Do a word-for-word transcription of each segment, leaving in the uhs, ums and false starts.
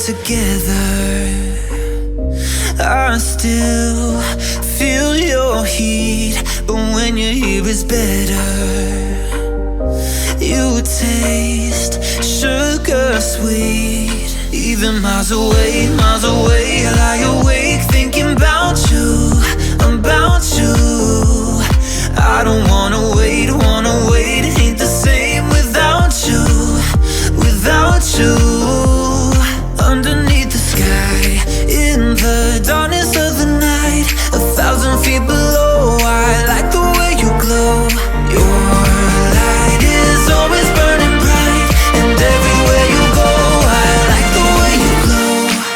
together, I still feel your heat, but when you're here it's better. You taste sugar sweet, even miles away, miles away. I lie awake thinking about you, about you. I don't wanna wait, wanna wait. It ain't the same without you, without you. Underneath the sky, in the darkness of the night, a thousand feet below, I like the way you glow. Your light is always burning bright, and everywhere you go, I like the way you glow.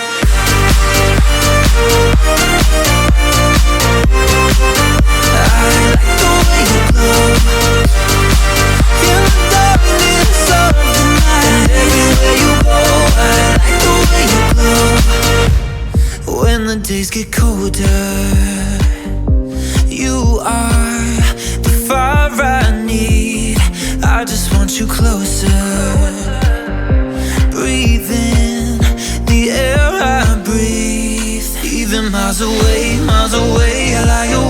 I like the way you glow. In the darkness of the night, and everywhere you go, I like the way you glow. When the days get colder, you are the fire I need. I just want you closer. Breathe in the air I breathe. Even miles away, miles away, I lie awake